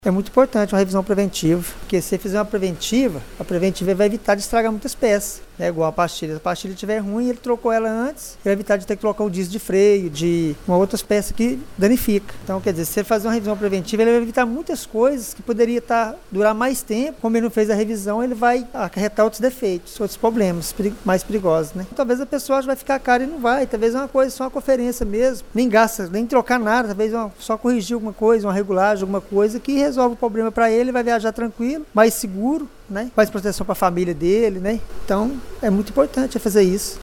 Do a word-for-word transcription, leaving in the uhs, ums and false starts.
É muito importante uma revisão preventiva, porque se você fizer uma preventiva, a preventiva vai evitar de estragar muitas peças. É igual a pastilha. Se a pastilha estiver ruim, ele trocou ela antes, ele vai evitar de ter que colocar o disco de freio, de uma outra peça que danifica. Então, quer dizer, se você fazer uma revisão preventiva, ele vai evitar muitas coisas que poderia estar, durar mais tempo. Como ele não fez a revisão, ele vai acarretar outros defeitos, outros problemas mais perigosos, né? Talvez a pessoa vai ficar cara e não vai. Talvez é uma coisa, só uma conferência mesmo. Nem gasta, nem trocar nada. Talvez uma, só corrigir alguma coisa, uma regulagem, alguma coisa que resolve o problema para ele, vai viajar tranquilo, mais seguro, né? Mais proteção para a família dele, né? Então, é muito importante fazer isso.